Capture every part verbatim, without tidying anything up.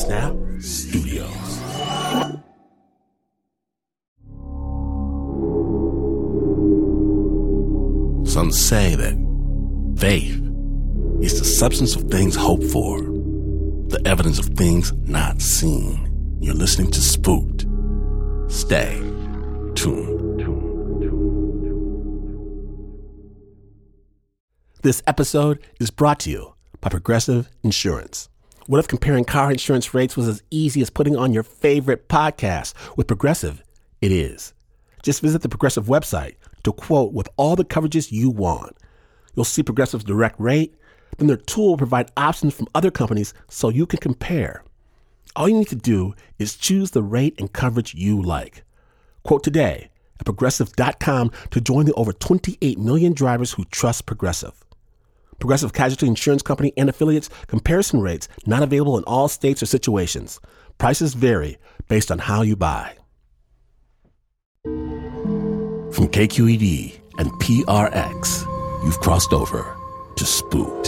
Snap Studios. Some say that faith is the substance of things hoped for, the evidence of things not seen. You're listening to Spooked. Stay tuned. This episode is brought to you by Progressive Insurance. What if comparing car insurance rates was as easy as putting on your favorite podcast? With Progressive, it is. Just visit the Progressive website to quote with all the coverages you want. You'll see Progressive's direct rate, then their tool will provide options from other companies so you can compare. All you need to do is choose the rate and coverage you like. Quote today at progressive dot com to join the over twenty-eight million drivers who trust Progressive. Progressive Casualty Insurance Company and affiliates. Comparison rates not available in all states or situations. Prices vary based on how you buy. From K Q E D and P R X, you've crossed over to Spooked.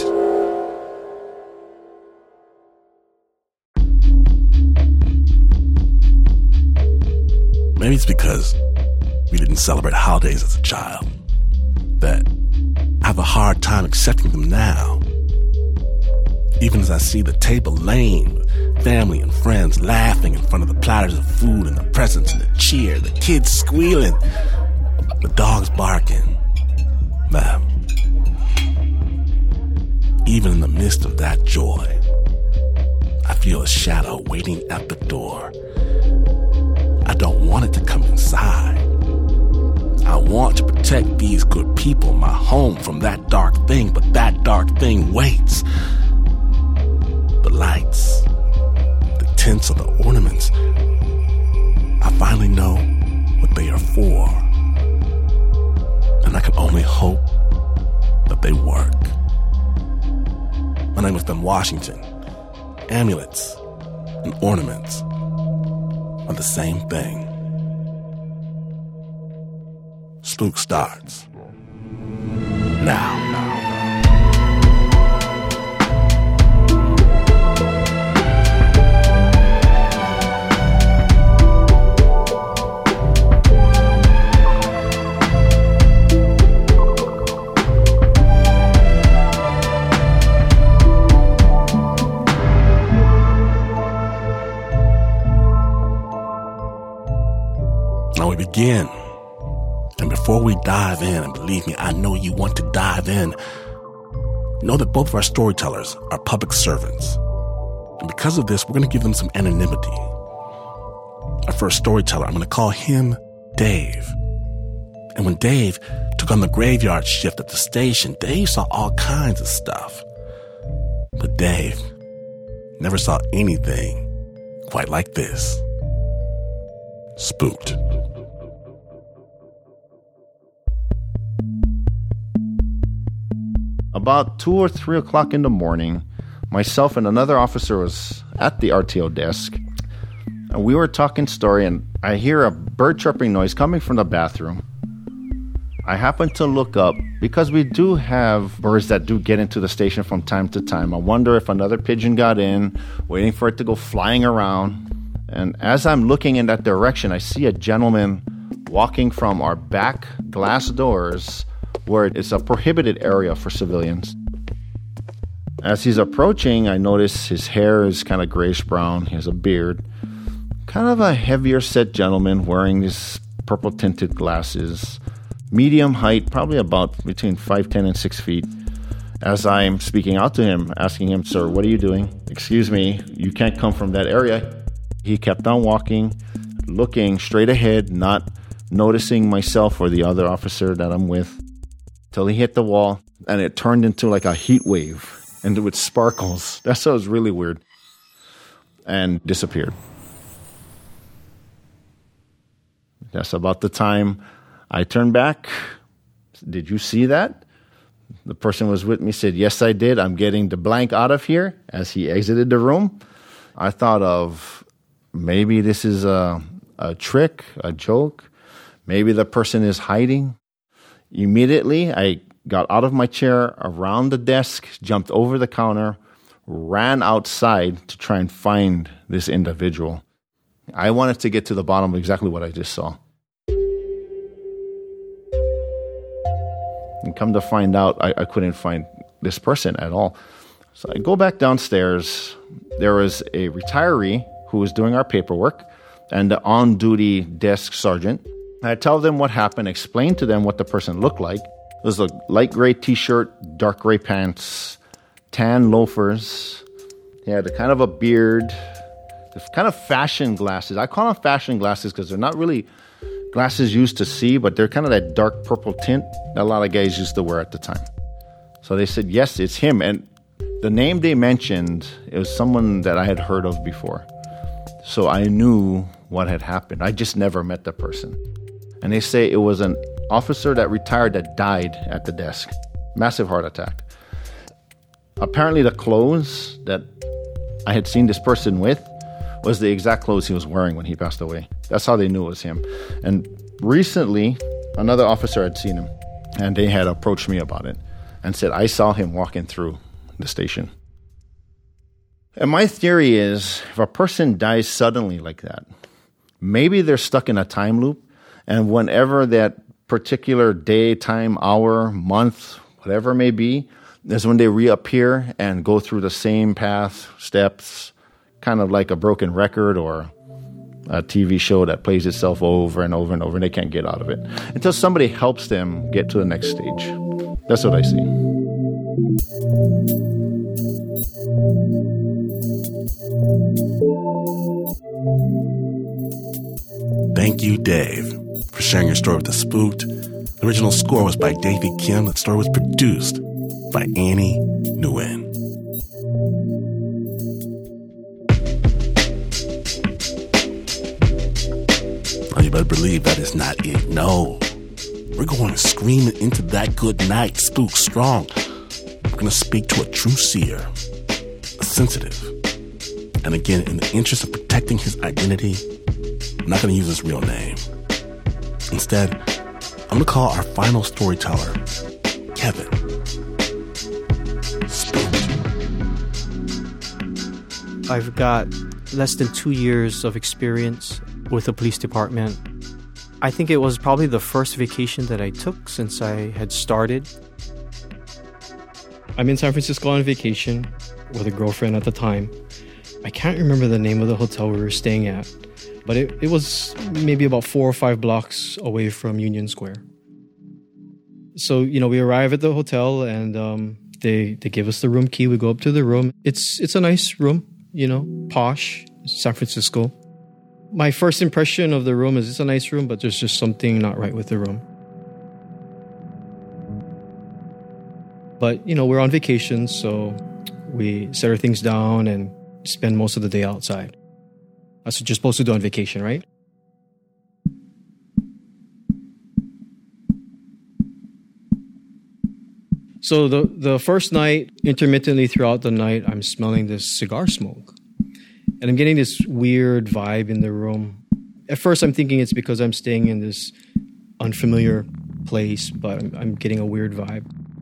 Maybe it's because we didn't celebrate holidays as a child that I have a hard time accepting them now. Even as I see the table laying with family and friends laughing in front of the platters of food and the presents and the cheer, the kids squealing, the dogs barking. Man, even in the midst of that joy, I feel a shadow waiting at the door. I don't want it to come inside. I want to protect these good people, my home, from that dark thing, but that dark thing waits. The lights, the tinsel, the ornaments, I finally know what they are for. And I can only hope that they work. My name is Ben Washington. Amulets and ornaments are the same thing. Spook starts now. Now we begin. And before we dive in, and believe me, I know you want to dive in, know that both of our storytellers are public servants. And because of this, we're going to give them some anonymity. Our first storyteller, I'm going to call him Dave. And when Dave took on the graveyard shift at the station, Dave saw all kinds of stuff. But Dave never saw anything quite like this. Spooked. About two or three o'clock in the morning, myself and another officer was at the R T O desk, and we were talking story, and I hear a bird chirping noise coming from the bathroom. I happen to look up, because we do have birds that do get into the station from time to time. I wonder if another pigeon got in, waiting for it to go flying around. And as I'm looking in that direction, I see a gentleman walking from our back glass doors, where it's a prohibited area for civilians. As he's approaching, I notice his hair is kind of grayish-brown. He has a beard. Kind of a heavier set gentleman wearing these purple-tinted glasses. Medium height, probably about between five ten and six feet. As I'm speaking out to him, asking him, "Sir, what are you doing? Excuse me, you can't come from that area." He kept on walking, looking straight ahead, not noticing myself or the other officer that I'm with, till he hit the wall, and it turned into like a heat wave, and with sparkles. That sounds really weird. And disappeared. That's about the time I turned back. "Did you see that?" The person was with me said, "Yes, I did. I'm getting the blank out of here," as he exited the room. I thought of maybe this is a, a trick, a joke. Maybe the person is hiding. Immediately, I got out of my chair, around the desk, jumped over the counter, ran outside to try and find this individual. I wanted to get to the bottom of exactly what I just saw. And come to find out, I, I couldn't find this person at all. So I go back downstairs. There was a retiree who was doing our paperwork and the on-duty desk sergeant. I tell them what happened, explain to them what the person looked like. It was a light gray t-shirt, dark gray pants, tan loafers. He had a kind of a beard, kind of fashion glasses. I call them fashion glasses because they're not really glasses used to see, but they're kind of that dark purple tint that a lot of guys used to wear at the time. So they said, yes, it's him. And the name they mentioned, it was someone that I had heard of before. So I knew what had happened. I just never met the person. And they say it was an officer that retired that died at the desk. Massive heart attack. Apparently the clothes that I had seen this person with was the exact clothes he was wearing when he passed away. That's how they knew it was him. And recently, another officer had seen him, and they had approached me about it and said, I saw him walking through the station. And my theory is, if a person dies suddenly like that, maybe they're stuck in a time loop, and whenever that particular day, time, hour, month, whatever it may be, is when they reappear and go through the same path, steps, kind of like a broken record or a T V show that plays itself over and over and over, and they can't get out of it until somebody helps them get to the next stage. That's what I see. Thank you, Dave, for sharing your story with The Spooked. The original score was by Davey Kim. The story was produced by Annie Nguyen. Oh, you better believe that is not it. No. We're going to scream into that good night, spook strong. We're going to speak to a true seer, a sensitive. And again, in the interest of protecting his identity, I'm not going to use his real name. Instead, I'm going to call our final storyteller, Kevin. Spooked. I've got less than two years of experience with the police department. I think it was probably the first vacation that I took since I had started. I'm in San Francisco on vacation with a girlfriend at the time. I can't remember the name of the hotel we were staying at, but it, it was maybe about four or five blocks away from Union Square. So, you know, we arrive at the hotel and um, they, they give us the room key. We go up to the room. It's, it's a nice room, you know, posh, San Francisco. My first impression of the room is it's a nice room, but there's just something not right with the room. But, you know, we're on vacation, so we set our things down and spend most of the day outside. That's what you're supposed to do on vacation, right? So the, the first night, intermittently throughout the night, I'm smelling this cigar smoke. And I'm getting this weird vibe in the room. At first, I'm thinking it's because I'm staying in this unfamiliar place, but I'm, I'm getting a weird vibe.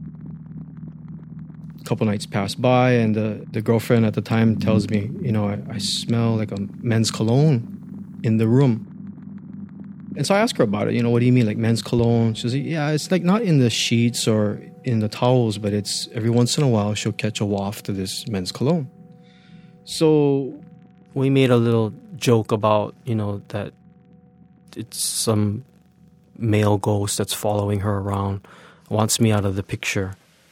A couple nights pass by, and the, the girlfriend at the time tells me, you know, I, I smell like a men's cologne in the room. And so I ask her about it. You know, what do you mean, like men's cologne? She says, yeah, it's like not in the sheets or in the towels, but it's every once in a while she'll catch a waft of this men's cologne. So we made a little joke about, you know, that it's some male ghost that's following her around, wants me out of the picture.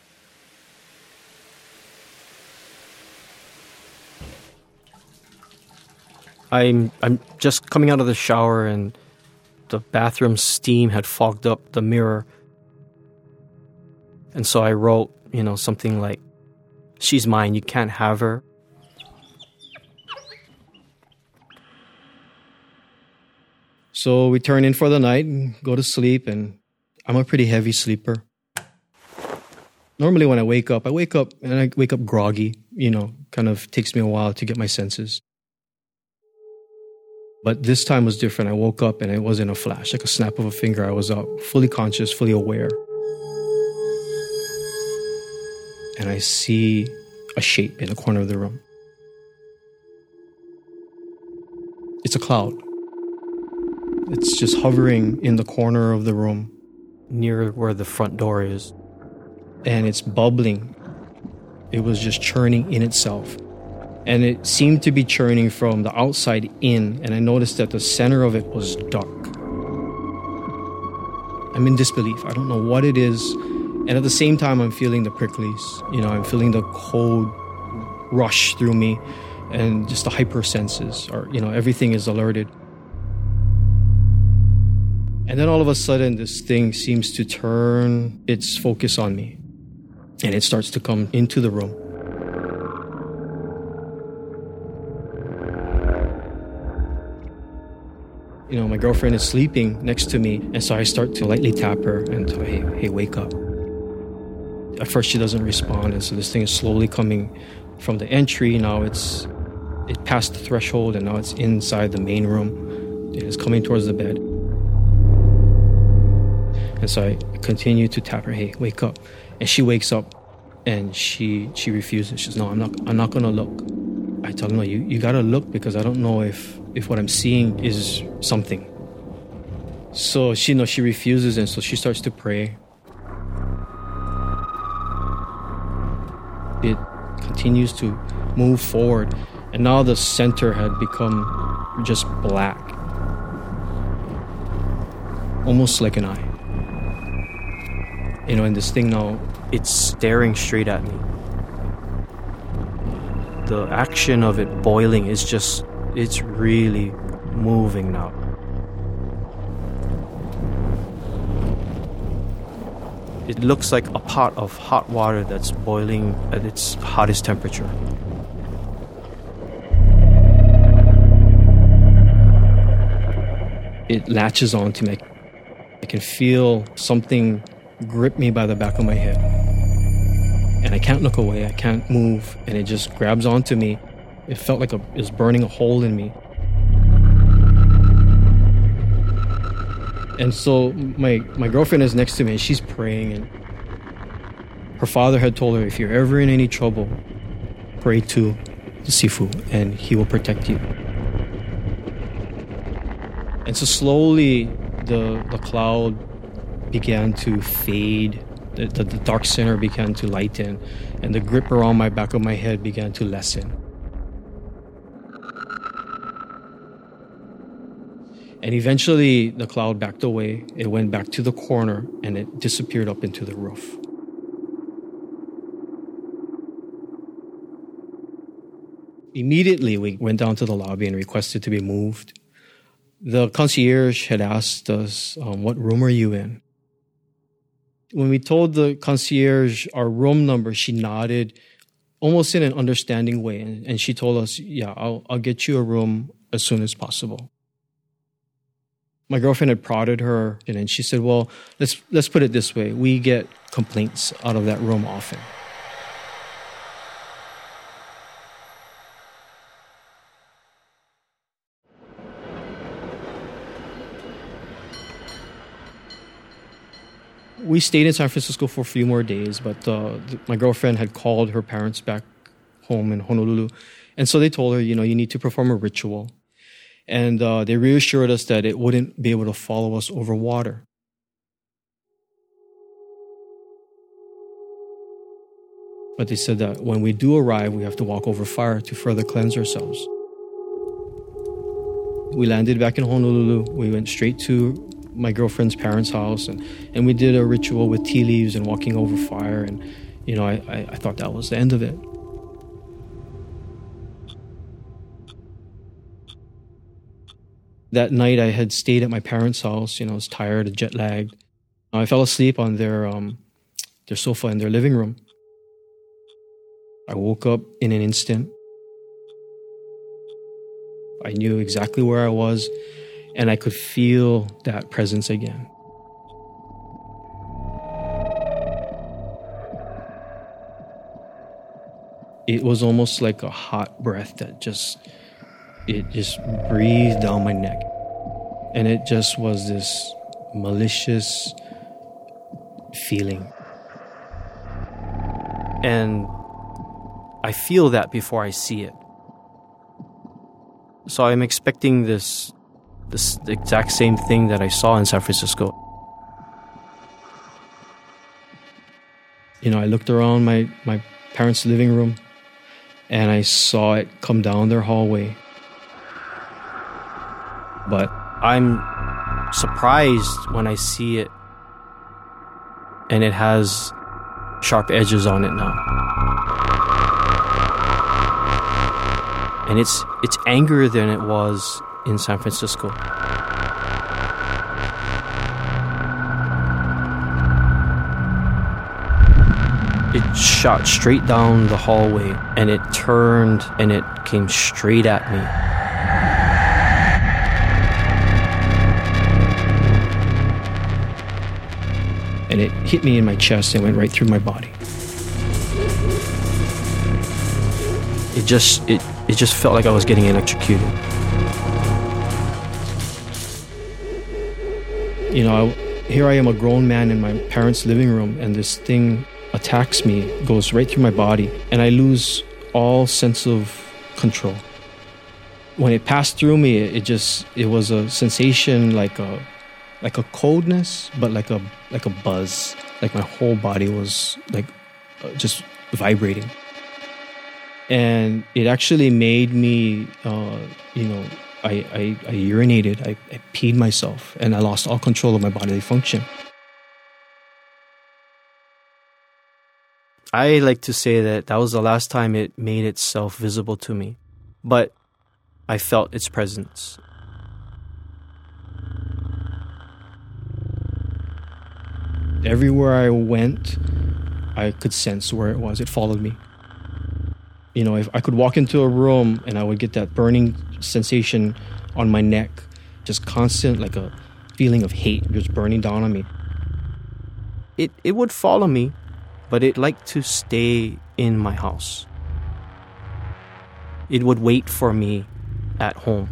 I'm I'm just coming out of the shower and the bathroom steam had fogged up the mirror. And so I wrote, you know, something like, she's mine, you can't have her. So we turn in for the night and go to sleep, and I'm a pretty heavy sleeper. Normally when I wake up, I wake up and I wake up groggy, you know, kind of takes me a while to get my senses. But this time was different. I woke up and it wasn't a flash, like a snap of a finger. I was up, fully conscious, fully aware. And I see a shape in a corner of the room. It's a cloud. It's just hovering in the corner of the room near where the front door is. And it's bubbling. It was just churning in itself. And it seemed to be churning from the outside in. And I noticed that the center of it was dark. I'm in disbelief. I don't know what it is. And at the same time, I'm feeling the pricklies. You know, I'm feeling the cold rush through me. And just the hyper senses, or, you know, everything is alerted. And then all of a sudden, this thing seems to turn its focus on me. And it starts to come into the room. You know, my girlfriend is sleeping next to me. And so I start to lightly tap her and tell her, hey, hey, wake up. At first, she doesn't respond. And so this thing is slowly coming from the entry. Now it's, it passed the threshold and now it's inside the main room. It is coming towards the bed. And so I continue to tap her, hey, wake up. And she wakes up and she she refuses. She says, no, I'm not I'm not gonna look. I tell her, no, you, you gotta look because I don't know if, if what I'm seeing is something. So she you know she refuses, and so she starts to pray. It continues to move forward, and now the center had become just black. Almost like an eye. You know, and this thing now, it's staring straight at me. The action of it boiling is just, it's really moving now. It looks like a pot of hot water that's boiling at its hottest temperature. It latches onto me. I can feel something grip me by the back of my head. And I can't look away, I can't move, and it just grabs onto me. It felt like a, it was burning a hole in me. And so my, my girlfriend is next to me, and she's praying, and her father had told her, if you're ever in any trouble, pray to the Sifu, and he will protect you. And so slowly, the, the cloud began to fade. The, the, the dark center began to lighten, and the grip around my back of my head began to lessen. And eventually, the cloud backed away. It went back to the corner, and it disappeared up into the roof. Immediately, we went down to the lobby and requested to be moved. The concierge had asked us, um, what room are you in? When we told the concierge our room number, she nodded almost in an understanding way. And, and she told us, yeah, I'll, I'll get you a room as soon as possible. My girlfriend had prodded her, and then she said, well, let's, let's put it this way. We get complaints out of that room often. We stayed in San Francisco for a few more days, but uh, th- my girlfriend had called her parents back home in Honolulu. And so they told her, you know, you need to perform a ritual. And uh, they reassured us that it wouldn't be able to follow us over water. But they said that when we do arrive, we have to walk over fire to further cleanse ourselves. We landed back in Honolulu. We went straight to my girlfriend's parents' house, and, and we did a ritual with tea leaves and walking over fire, and you know I, I, I thought that was the end of it. That night I had stayed at my parents' house. You know, I was tired, jet lagged. I fell asleep on their um, their sofa in their living room. I woke up in an instant. I knew exactly where I was, and I could feel that presence again. It was almost like a hot breath that just, it just breathed down my neck. And it just was this malicious feeling. And I feel that before I see it. So I'm expecting this, this exact same thing that I saw in San Francisco. You know, I looked around my, my parents' living room and I saw it come down their hallway. But I'm surprised when I see it and it has sharp edges on it now. And it's it's angrier than it was in San Francisco. It shot straight down the hallway and it turned and it came straight at me. And it hit me in my chest and went right through my body. It just it it just felt like I was getting electrocuted. You know, I, here I am, a grown man in my parents' living room, and this thing attacks me, goes right through my body, and I lose all sense of control. When it passed through me, it, it just it was a sensation like a like a coldness, but like a like a buzz. Like my whole body was like uh, just vibrating. And it actually made me, uh, you know, I, I, I urinated, I, I peed myself, and I lost all control of my bodily function. I like to say that that was the last time it made itself visible to me, but I felt its presence. Everywhere I went, I could sense where it was. It followed me. You know, if I could walk into a room and I would get that burning sensation on my neck, just constant, like a feeling of hate just burning down on me. It it would follow me, but it liked to stay in my house. It would wait for me at home.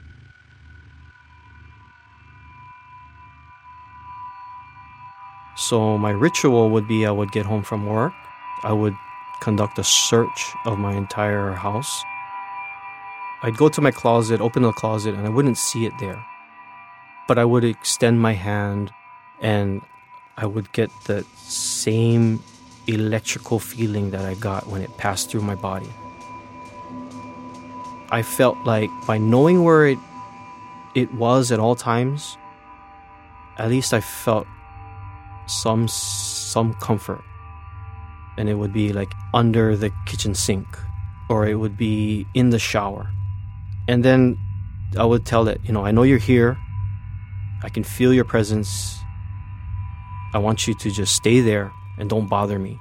So my ritual would be I would get home from work, I would conduct a search of my entire house. I'd go to my closet, open the closet, and I wouldn't see it there. But I would extend my hand and I would get the same electrical feeling that I got when it passed through my body. I felt like by knowing where it it was at all times, at least I felt some some comfort. And it would be like under the kitchen sink, or it would be in the shower. And then I would tell it, you know, I know you're here. I can feel your presence. I want you to just stay there and don't bother me.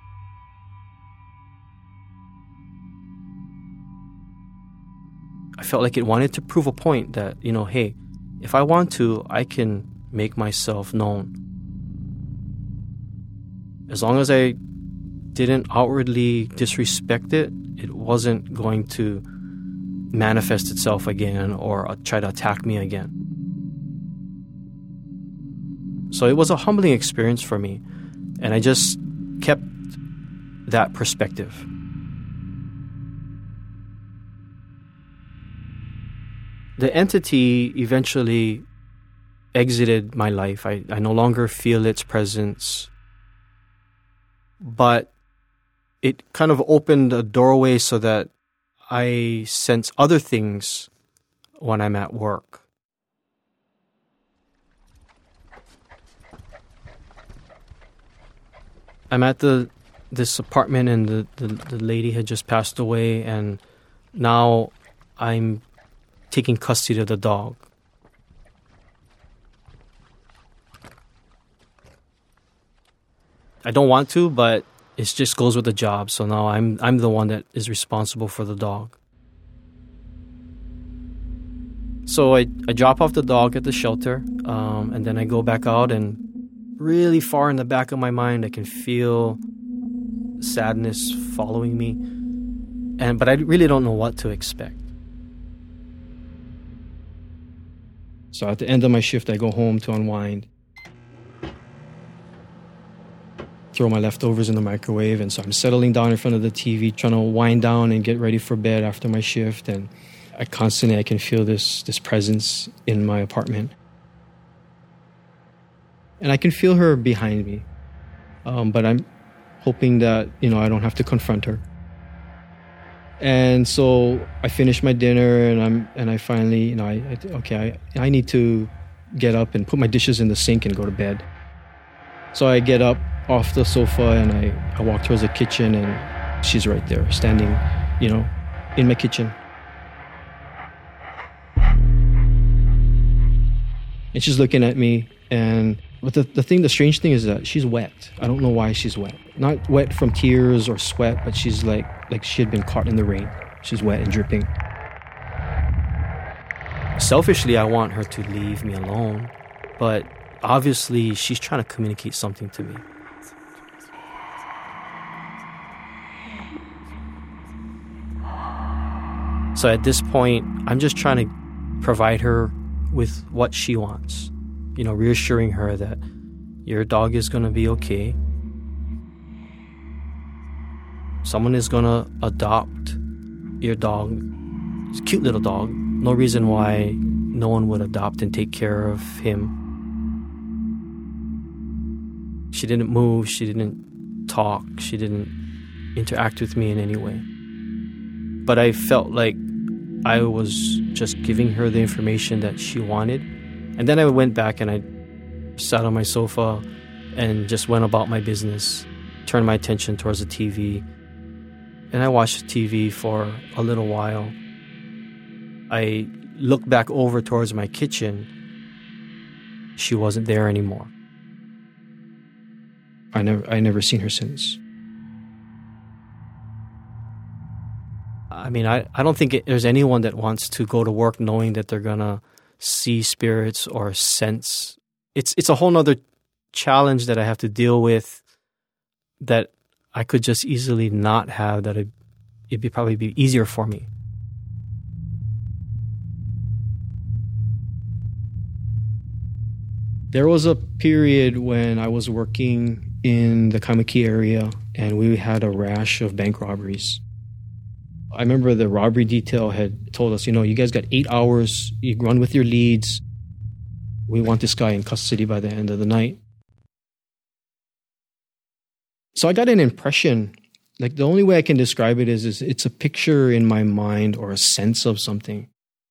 I felt like it wanted to prove a point that, you know, hey, if I want to, I can make myself known. As long as I didn't outwardly disrespect it, it wasn't going to manifest itself again or try to attack me again. So it was a humbling experience for me, and I just kept that perspective. The entity eventually exited my life. I, I no longer feel its presence, but it kind of opened a doorway so that I sense other things when I'm at work. I'm at the this apartment and the, the, the lady had just passed away, and now I'm taking custody of the dog. I don't want to, but it just goes with the job. So now I'm I'm the one that is responsible for the dog. So I, I drop off the dog at the shelter, um, and then I go back out, and really far in the back of my mind, I can feel sadness following me, and but I really don't know what to expect. So at the end of my shift, I go home to unwind. throw my leftovers in the microwave. And so I'm settling down in front of the T V, trying to wind down and get ready for bed after my shift. And I constantly, I can feel this, this presence in my apartment. And I can feel her behind me. Um, but I'm hoping that, you know, I don't have to confront her. And so I finish my dinner and I'm, and I finally, you know, I, I okay, I, I need to get up and put my dishes in the sink and go to bed. So I get up off the sofa and I, I walk towards the kitchen and she's right there standing, you know, in my kitchen. And she's looking at me. And but the, the thing, the strange thing is that she's wet. I don't know why she's wet. Not wet from tears or sweat, but she's like, like she had been caught in the rain. She's wet and dripping. Selfishly, I want her to leave me alone. But obviously, she's trying to communicate something to me. So at this point, I'm just trying to provide her with what she wants. You know, reassuring her that your dog is going to be okay. Someone is going to adopt your dog. It's a cute little dog. No reason why no one would adopt and take care of him. She didn't move. She didn't talk. She didn't interact with me in any way. But I felt like I was just giving her the information that she wanted. And then I went back and I sat on my sofa and just went about my business, turned my attention towards the T V. And I watched the T V for a little while. I looked back over towards my kitchen. She wasn't there anymore. I never, I never seen her since. I mean, I, I don't think it, there's anyone that wants to go to work knowing that they're going to see spirits or sense. It's it's a whole nother challenge that I have to deal with that I could just easily not have, that it, it'd be probably be easier for me. There was a period when I was working in the Kaimuki area and we had a rash of bank robberies. I remember the robbery detail had told us, you know, you guys got eight hours, you run with your leads. We want this guy in custody by the end of the night. So I got an impression, like the only way I can describe it is, is it's a picture in my mind or a sense of something.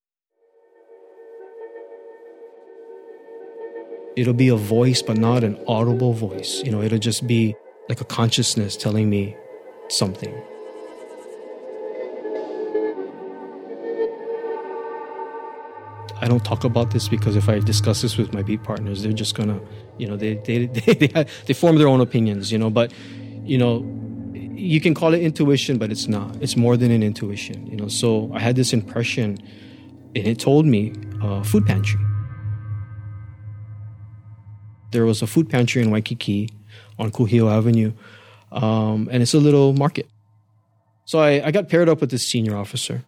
It'll be a voice, but not an audible voice. You know, it'll just be like a consciousness telling me something. I don't talk about this because if I discuss this with my beat partners, they're just gonna, you know, they they they they, they form their own opinions, you know. But, you know, you can call it intuition, but it's not. It's more than an intuition, you know. So I had this impression, and it told me uh, food pantry. There was a food pantry in Waikiki on Kuhio Avenue, um, and it's a little market. So I, I got paired up with this senior officer.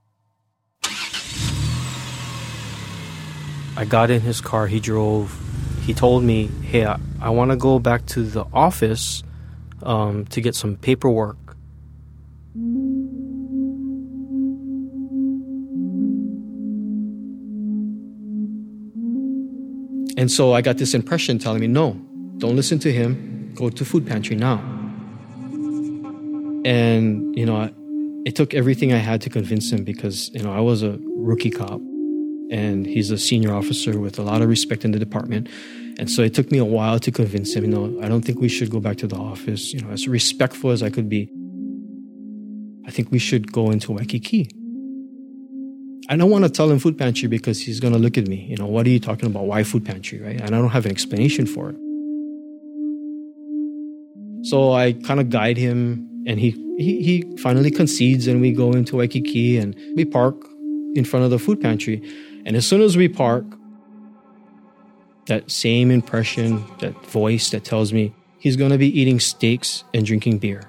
I got in his car, he drove. He told me, hey, I, I want to go back to the office um, to get some paperwork. And so I got this impression telling me, no, don't listen to him. Go to food pantry now. And, you know, I, it took everything I had to convince him because, you know, I was a rookie cop. And he's a senior officer with a lot of respect in the department. And so it took me a while to convince him, you know, I don't think we should go back to the office. You know, as respectful as I could be, I think we should go into Waikiki. I don't want to tell him food pantry because he's going to look at me. You know, what are you talking about? Why food pantry, right? And I don't have an explanation for it. So I kind of guide him, and he, he, he finally concedes, and we go into Waikiki, and we park in front of the food pantry. And as soon as we park, that same impression, that voice that tells me he's going to be eating steaks and drinking beer.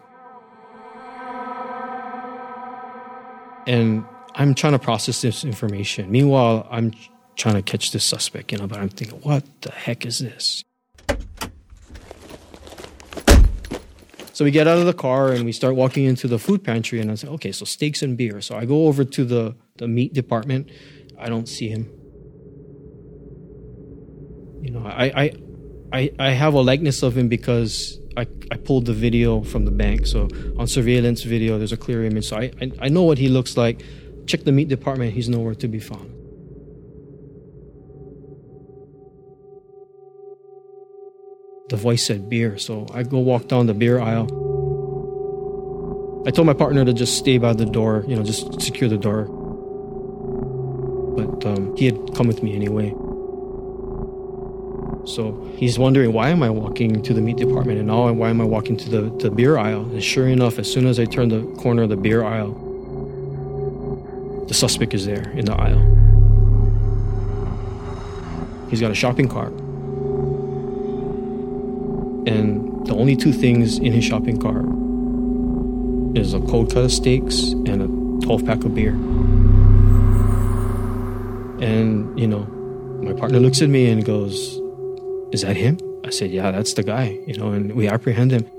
And I'm trying to process this information. Meanwhile, I'm trying to catch this suspect, you know, but I'm thinking, what the heck is this? So we get out of the car and we start walking into the food pantry, and I say, okay, so steaks and beer. So I go over to the, the meat department. I don't see him. You know, I, I, I, I have a likeness of him because I, I pulled the video from the bank. So on surveillance video, there's a clear image. So I, I, I know what he looks like. Check the meat department. He's nowhere to be found. The voice said beer, so I go walk down the beer aisle. I told my partner to just stay by the door, you know, just secure the door. But um, he had come with me anyway. So he's wondering, why am I walking to the meat department, and now why am I walking to the, the beer aisle? And sure enough, as soon as I turn the corner of the beer aisle, the suspect is there in the aisle. He's got a shopping cart. And the only two things in his shopping cart is a cold cut of steaks and a twelve pack of beer. And, you know, my partner looks at me and goes, "Is that him?" I said, "Yeah, that's the guy," you know, and we apprehend him.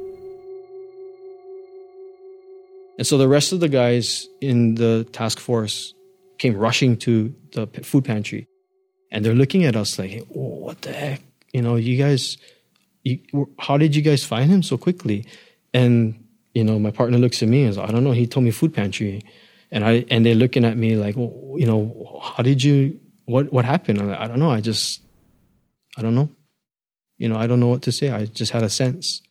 And so the rest of the guys in the task force came rushing to the food pantry, and they're looking at us like, "Hey, what the heck? You know, you guys... You, how did you guys find him so quickly?" And, you know, my partner looks at me and says, "I don't know. He told me food pantry." And I and they're looking at me like, well, you know, how did you, what, what happened? I'm like, I don't know. I just, I don't know. You know, I don't know what to say. I just had a sense.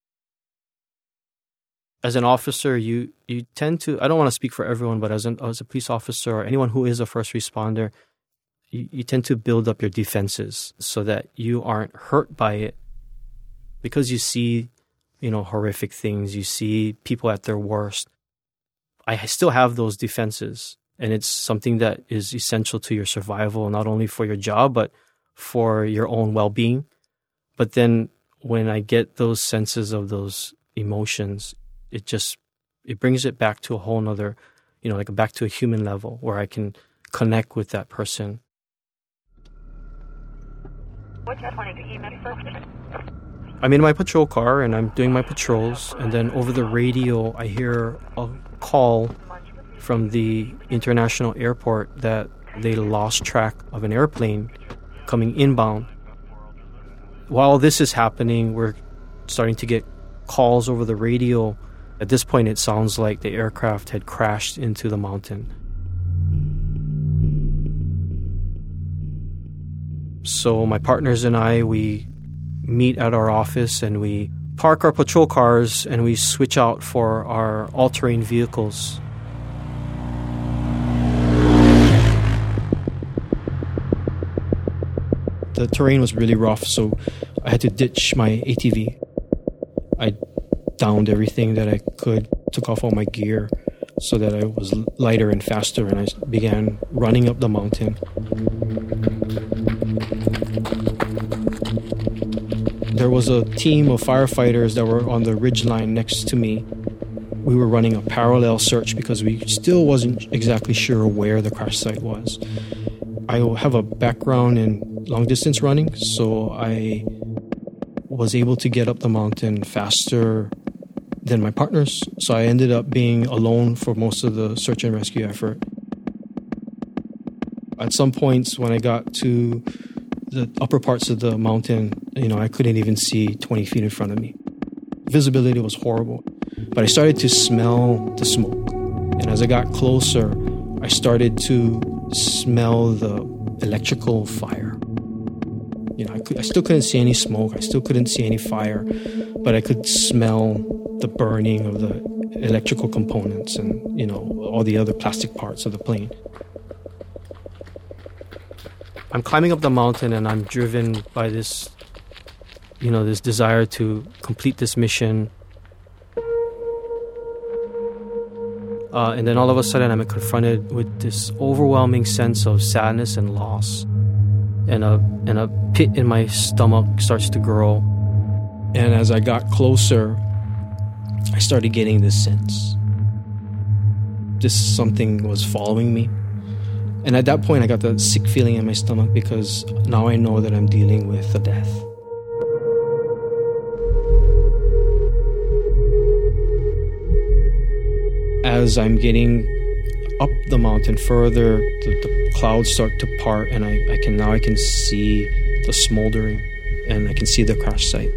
As an officer, you, you tend to, I don't want to speak for everyone, but as, an, as a police officer or anyone who is a first responder, you, you tend to build up your defenses so that you aren't hurt by it. Because you see, you know, horrific things, you see people at their worst. I still have those defenses, and it's something that is essential to your survival, not only for your job, but for your own well-being. But then when I get those senses of those emotions, it just, it brings it back to a whole nother, you know, like back to a human level where I can connect with that person. I'm in my patrol car and I'm doing my patrols, and then over the radio I hear a call from the international airport that they lost track of an airplane coming inbound. While this is happening, we're starting to get calls over the radio. At this point, it sounds like the aircraft had crashed into the mountain. So my partners and I, we meet at our office and we park our patrol cars and we switch out for our all-terrain vehicles. The terrain was really rough, so I had to ditch my A T V. I downed everything that I could, took off all my gear so that I was lighter and faster, and I began running up the mountain. There was a team of firefighters that were on the ridgeline next to me. We were running a parallel search because we still wasn't exactly sure where the crash site was. I have a background in long-distance running, so I was able to get up the mountain faster than my partners. So I ended up being alone for most of the search and rescue effort. At some points when I got to the upper parts of the mountain, you know, I couldn't even see twenty feet in front of me. Visibility was horrible. But I started to smell the smoke. And as I got closer, I started to smell the electrical fire. You know, I, could, I still couldn't see any smoke. I still couldn't see any fire. But I could smell the burning of the electrical components and, you know, all the other plastic parts of the plane. I'm climbing up the mountain and I'm driven by this, you know, this desire to complete this mission. Uh, and then all of a sudden I'm confronted with this overwhelming sense of sadness and loss. And a, and a pit in my stomach starts to grow. And as I got closer, I started getting this sense. This something was following me. And at that point, I got that sick feeling in my stomach because now I know that I'm dealing with a death. as I'm getting up the mountain further, the, the clouds start to part, and I, I can now I can see the smoldering, and I can see the crash site.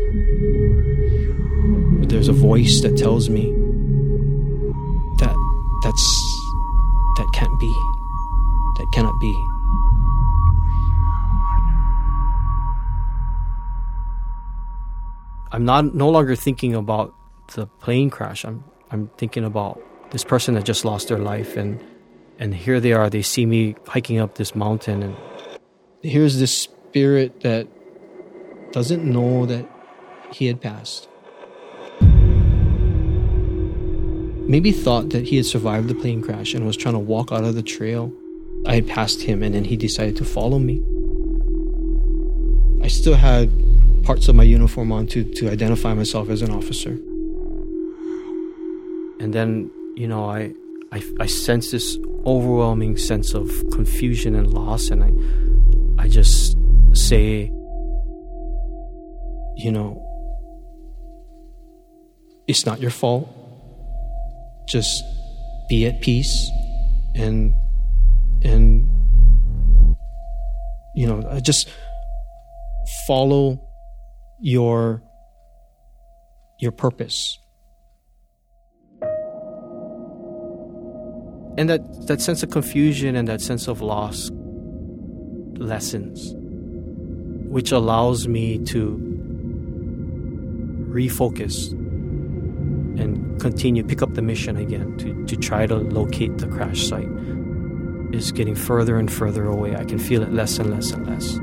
But there's a voice that tells me that that's that can't be, that cannot be. I'm not no longer thinking about the plane crash. I'm I'm thinking about this person that just lost their life, and and here they are. They see me hiking up this mountain, and here's this spirit that doesn't know that he had passed. Maybe thought that he had survived the plane crash and was trying to walk out of the trail. I had passed him, and then he decided to follow me. I still had parts of my uniform on to, to identify myself as an officer. And then, you know, I, I, I sense this overwhelming sense of confusion and loss, and I, I just say, you know, it's not your fault. Just be at peace, and, and, you know, I just follow your your purpose. And that, that sense of confusion and that sense of loss lessens, which allows me to refocus and continue, pick up the mission again to, to try to locate the crash site. It's getting further and further away. I can feel it less and less and less.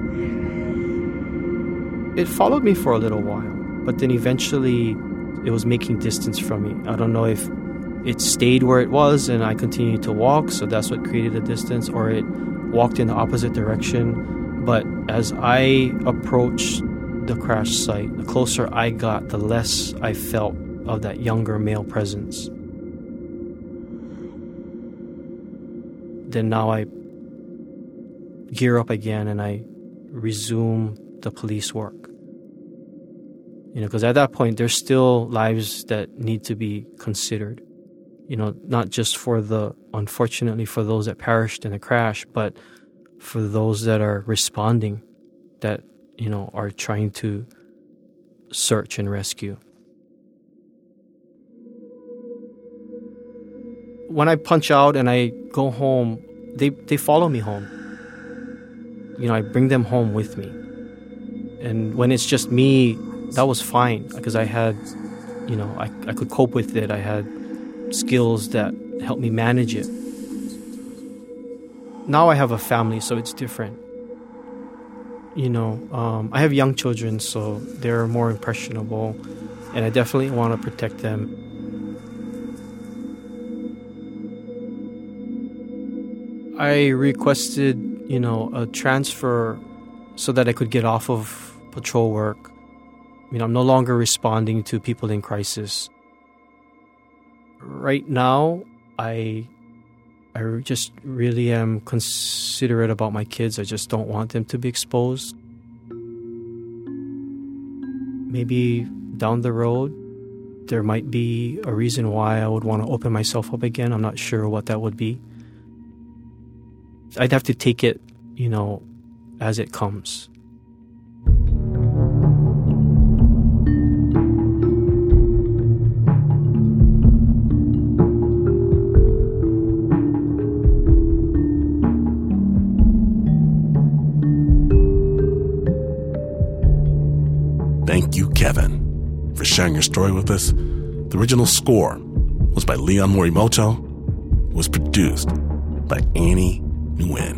It followed me for a little while, but then eventually it was making distance from me. I don't know if it stayed where it was and I continued to walk, so that's what created a distance, or it walked in the opposite direction. But as I approached the crash site, the closer I got, the less I felt of that younger male presence. Then now I gear up again and I resume the police work. You know, because at that point, there's still lives that need to be considered. You know, not just for the, unfortunately, for those that perished in the crash, but for those that are responding, that, you know, are trying to search and rescue. When I punch out and I go home, they, they follow me home. You know, I bring them home with me. And when it's just me, that was fine, because I had, you know, I, I could cope with it. I had skills that helped me manage it. Now I have a family, so it's different. You know, um, I have young children, so they're more impressionable, and I definitely want to protect them. I requested, you know, a transfer so that I could get off of patrol work. You know, I'm no longer responding to people in crisis. Right now, I I just really am considerate about my kids. I just don't want them to be exposed. Maybe down the road, there might be a reason why I would want to open myself up again. I'm not sure what that would be. I'd have to take it, you know, as it comes. Thank you, Kevin, for sharing your story with us. The original score was by Leon Morimoto. It was produced by Annie Nguyen.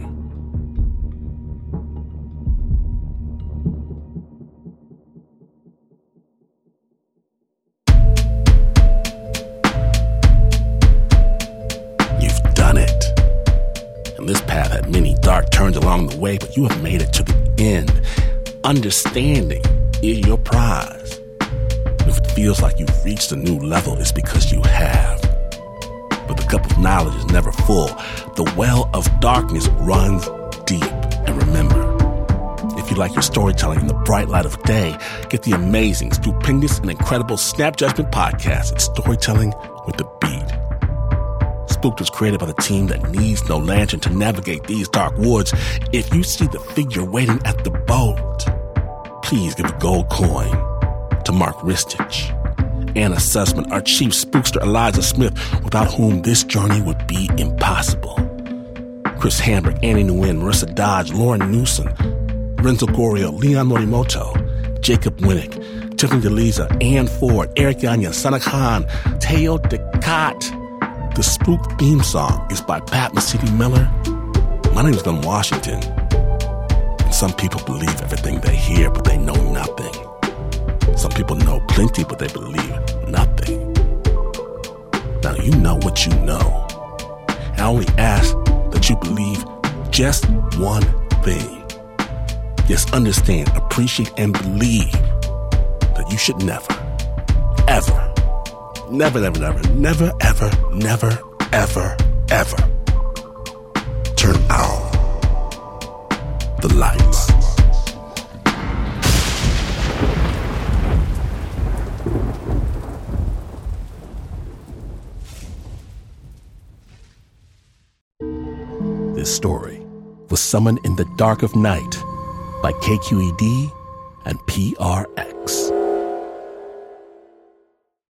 You've done it. And this path had many dark turns along the way, but you have made it to the end. Understanding is your prize. If it feels like you've reached a new level, it's because you have. But the cup of knowledge is never full. The well of darkness runs deep. And remember, if you like your storytelling in the bright light of day, get the amazing, stupendous, and incredible Snap Judgment podcast. It's storytelling with the beat. Spooked was created by the team that needs no lantern to navigate these dark woods. If you see the figure waiting at the boat, please give a gold coin to Mark Ristich. Anna Sussman, our chief spookster Eliza Smith, without whom this journey would be impossible. Chris Hamburg, Annie Nguyen, Marissa Dodge, Lauren Newsom, Renzo Gorio, Leon Morimoto, Jacob Winnick, Tiffany DeLiza, Ann Ford, Eric Gagnon, Sana Khan, Teo DeCott. The Spook theme song is by Pat Mesiti-Miller. My name is Glenn Washington. And some people believe everything they hear, but they know nothing. Some people know plenty, but they believe nothing. Now you know what you know. I only ask that you believe just one thing. Just understand, appreciate, and believe that you should never, ever, never, never, never, never, ever, never, ever, ever turn out the lights. This story was Summoned in the Dark of Night by K Q E D and P R X.